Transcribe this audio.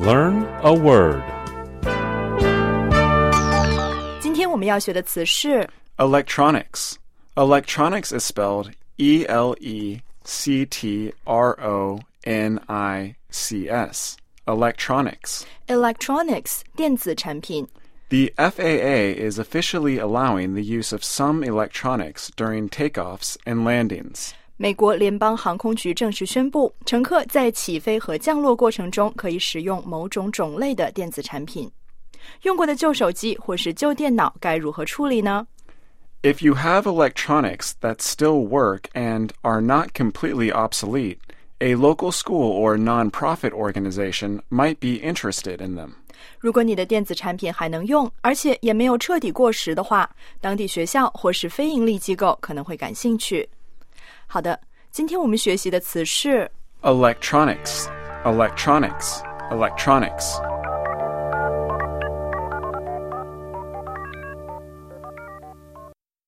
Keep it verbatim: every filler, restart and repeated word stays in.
Learn a word. 今天我们要学的词是 Electronics. Electronics is spelled E L E C T R O N I C S. Electronics. electronics 电子产品。 The F A A is officially allowing the use of some electronics during takeoffs and landings. 美国联邦航空局正式宣布，乘客在起飞和降落过程中可以使用某种种类的电子产品。用过的旧手机或是旧电脑该如何处理呢？ If you have electronics that still work and are not completely obsolete, a local school or non-profit organization might be interested in them. 如果你的电子产品还能用，而且也没有彻底过时的话，当地学校或是非营利机构可能会感兴趣。好的，今天我们学习的词是 Electronics. Electronics. Electronics.